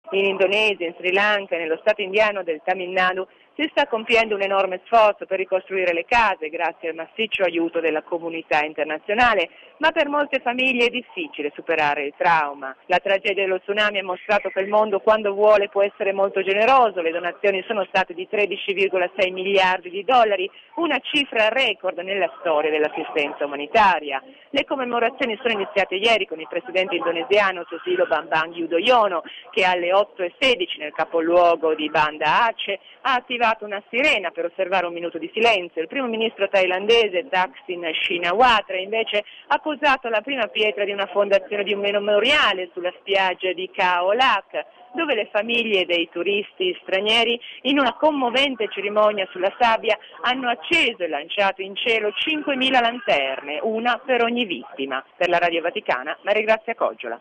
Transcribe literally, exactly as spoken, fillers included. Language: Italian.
In Indonesia, in Sri Lanka e nello stato indiano del Tamil Nadu si sta compiendo un enorme sforzo per ricostruire le case grazie al massiccio aiuto della comunità internazionale, ma per molte famiglie è difficile superare il trauma. La tragedia dello tsunami ha mostrato che il mondo, quando vuole, può essere molto generoso. Le donazioni sono state di tredici virgola sei miliardi di dollari, una cifra record nella storia dell'assistenza umanitaria. Le commemorazioni sono iniziate ieri con il presidente indonesiano Susilo Bambang Yudhoyono, che alle otto e sedici nel capoluogo di Banda Aceh ha attivato una sirena per osservare un minuto di silenzio. Il primo ministro thailandese Thaksin Shinawatra invece ha posato la prima pietra di una fondazione di un memoriale sulla spiaggia di Khao Lak, dove le famiglie dei turisti stranieri, in una commovente cerimonia sulla sabbia, hanno acceso e lanciato in cielo cinquemila lanterne, una per ogni vittima. Per la Radio Vaticana, Maria Grazia Coggiola.